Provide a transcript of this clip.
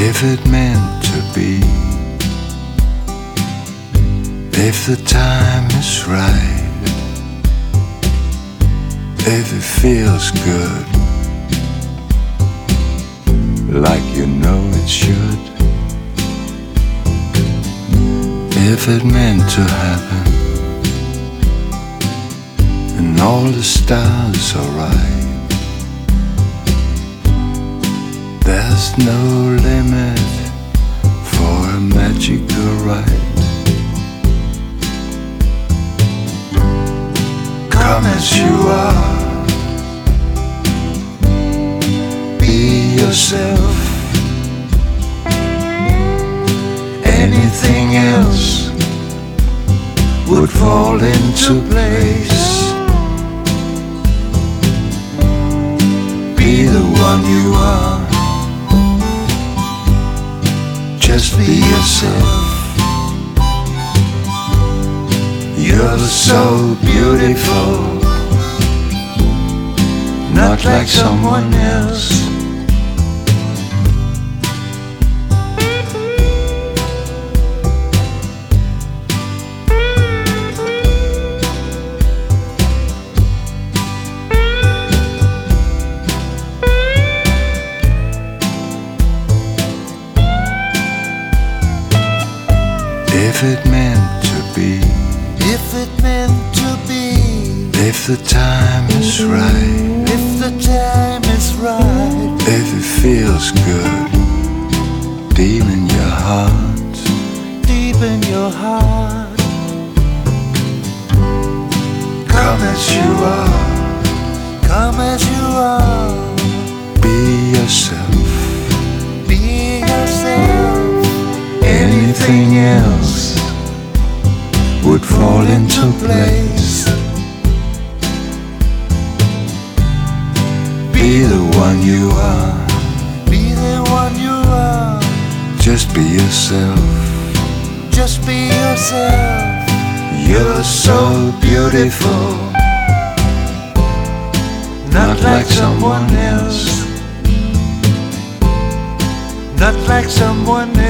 If it meant to be, if the time is right, if it feels good, like you know it should, if it meant to happen, and all the stars are right, there's no limit for a magical ride. Come as you are, be yourself. Anything else would fall into place. Be the one you are, just be yourself. You're so beautiful, not like someone else. If it meant to be, if it meant to be, if the time is right, if the time is right, if it feels good, deep in your heart, deep in your heart. come as you are, Come as you are, be yourself. be yourself. Anything else would fall into place. Be the one you are, Be the one you are, just be yourself. just be yourself. You're so beautiful, not like someone else. Not like someone